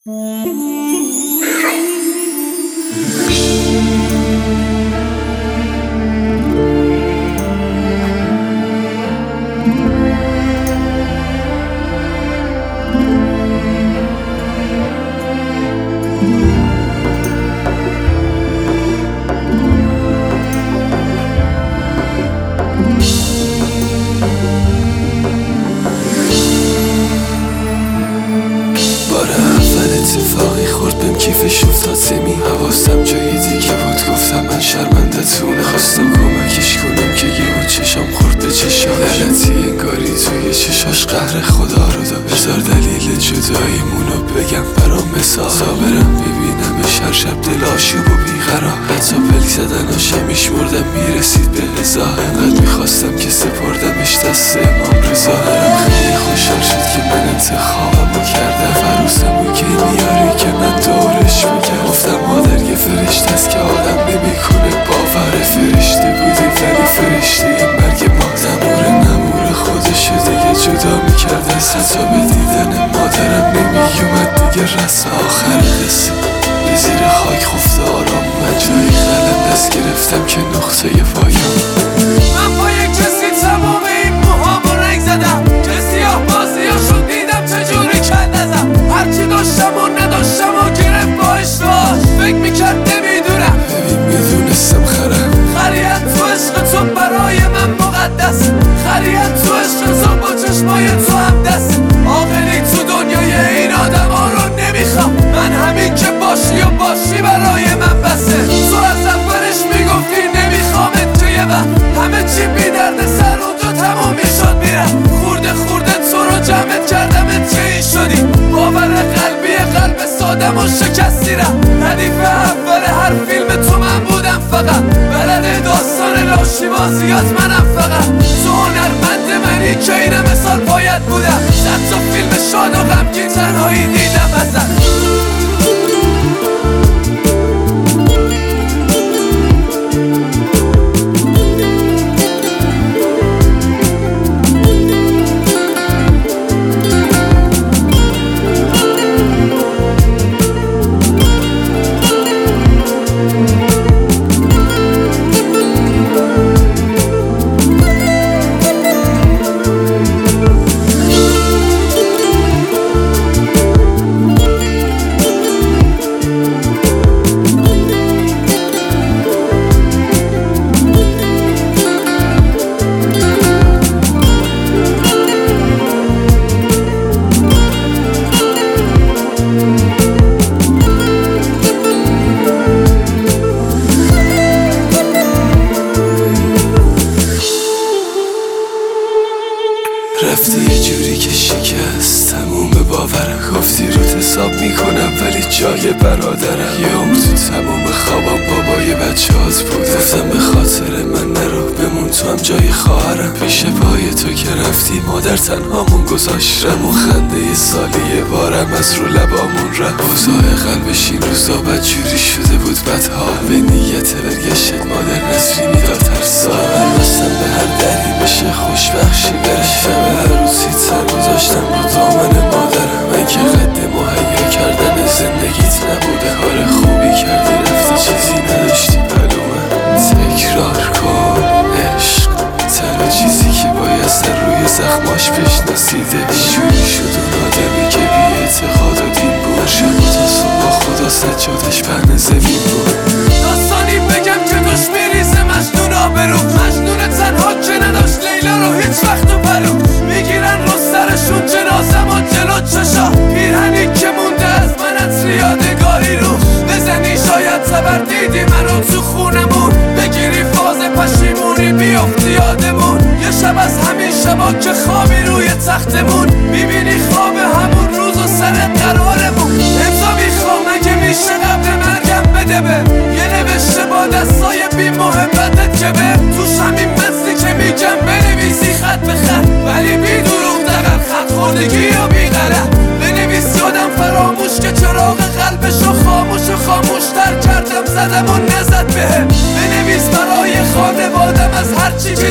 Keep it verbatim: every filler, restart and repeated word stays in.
اتفاقی خورد بهم کیفش افتاد سمی حواسم جای دیگه بود، گفتم من شرمندتونه، خواستم کمکش کنم که یهو چشام خورد به چشاش، لعنتی انگاری توی چشاش قهر خدا رو داشت. بذار دلیل جداییمونو بگم برام مثال، تا برم ببینمش هر شب دل آشوب و بیقرار، حتی پلک زدناشم میشمردم میرسید به هزار، انقدر میخواستم که سپردمش دست امام رضا. خیلی خوشحال شد که من انتخابمو کردم، فروسمو که میاری که من دورش بگم، گفتم مادر یه فرشته است که آدم نمیکنه باور، فرشته بودی ولی فرشته این مرگ ما، زمور نمور خودشو دیگه جدا میکرد از حتی به دیدن مادرم نمیومد دیگه. رسم آخر قصه به زیر خاک خفته آرام، من جایی قلم دست گرفتم که نقطه پایام. من با یک کسی تمام این موهامو رنگ زدم، که سیاه بازیاشو دیدم چجوری کند ازم، هرچی داشتم و نداشتم و گرفت با اشتاش، فکر میکرد نمیدونم ببین میدونستم خرم، خریت تو عشق تو برای من مقدس، خریت تو عشق تو با چشمای تو هم دست، عاقلی تو دنیای این آدم ها رو نمیخوام، من همین که باشی و باشی برای من بسه. تو از اولش میگفتی نمیخوامت که یه وقت همه چی بی درد سر اونجا تموم میشد میرم، خورده خورده تو رو جمعت کردمت که این شدی، باور قلبی قلب سادم و شکستی رم، ردیف اول هر فیلم تو من بودم، فقط بلد داستان لاشی بازیات منم، فقط تو هنرمند منی که این مثال باید بودم، صد تا فیلم شاد و غمگین تنهایی دیدم ازت. رفتی یه جوری که شکست تموم باورم، گفتی روت حساب میکنم ولی جای برادرم، یه عمر تو تموم خوابم بابای بچه هات بود، گفتم به خاطر من نرو بمون تو هم جای خواهرم، پیش پای تو که رفتی مادر تنهامون گذاشت، رم و خنده یه سالی یه بارم از رو لبامون رفت، اوضاع قلبش این روزا بد جوری شده بود بدها، به نیت برگشت مادر نصری میداد هر سال، بستم به هر دری بشه خوشبخشی برشته، به عروسی سر گذاشتم رو دامن مادرم، من که قد مهیا کردن زندگیت نبوده، کار خوبی کردی رفتی چیزی نداشتی پلومه، تکرار کن عشق تنها چیزی که باید سر روی زخماش بشناسیده، جوری شد اون آدمی که بی اعتقاد و دین بود، شب تا صبح خدا سجادش پهن زمین بود. داستانی بگم که دوش میریزه مجنون آبرو، مجنون تنها که نداشت لیلا رو هیچ وقت و پلو، میگیرن رو سرشون جنازم و جلو چشا، پیرهنی که مونده از من عطر یادگاری رو، بزنی شاید زبر دیدی منو تو خونمون، بگیری فاز پشیمونی بیافتی یادمون، یه شب از همین شبا که خوابی روی تختمون، میبینی خواب همون روز و سر قرارمون، امضا میخوام اگه میشه قبل مرگم بده به یه نوشته با دستای بی محبتت که به توش همین مزدی که میگم بنویسی خط به خط، ولی بی دروغ دقل خط خوردگی یا بی غلط، بنویس یادم فراموش که چراغ قلبشو خاموش و خاموشتر کردم زدم و نزد بهم، بنویس برای خانوادم از هرچی